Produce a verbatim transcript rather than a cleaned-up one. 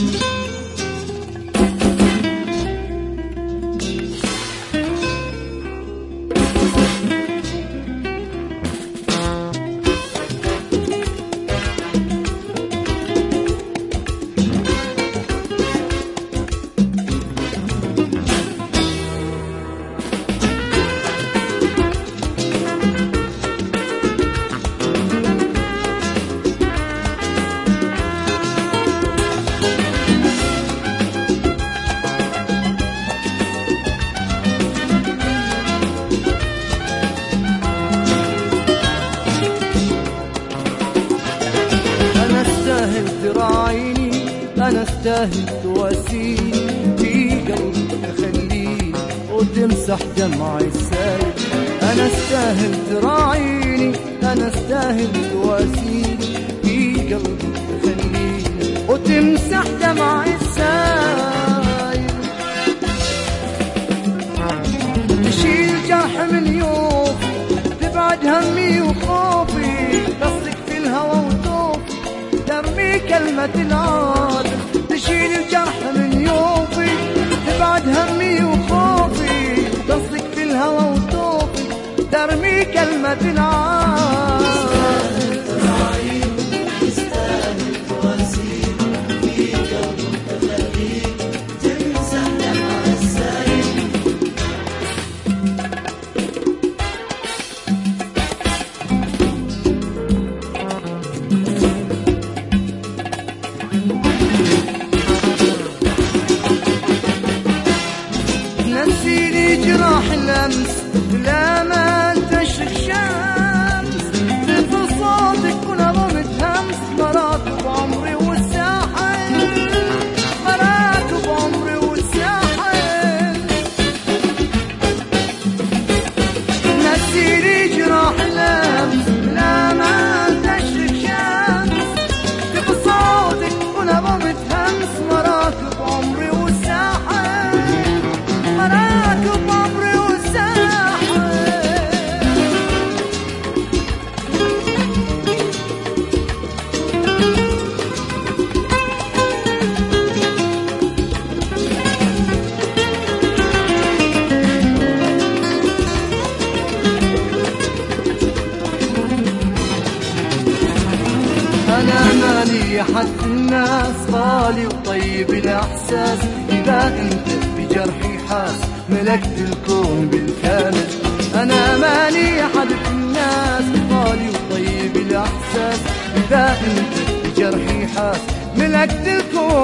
تراعيني، أنا استاهل تواسيني في قلبك تخليني وتمسح دمعي السايل. أنا استاهل تراعيني، أنا استاهل تواسيني في قلبك تخليني وتمسح دمعي السايل. تشيل جرح من يوفي، تبعد همي وخوفي، تصدق في الهوى وتوفي ترمي كلمة العادل. تشيل الجرح من يوفي، تبعد همي وخوفي، تصدق في الهوى وتوفي ترمي كلمة العادل. تستاهل تواسيني في قلبك تخليني تمسح دمع السايل. نسيني جراح الأمس بلا ما تشرق شمس، طفل صوتك ونظمة همس، مرات بعمري والساحل، مرات بعمري والساحل. نسيني جراح الأمس بلا ما تشرق شمس، طفل صوتك ونظمة همس، مرات بعمري والساحل، راكب عمري والساحل. أنا مالي حد الناس، غالي وطيب الإحساس، إذا أنت بجرحي حاس ملكت الكون بالكامل. أنا مالي حد الناس، غالي وطيب الإحساس، إذا أنت بجرحي حاس ملكت الكون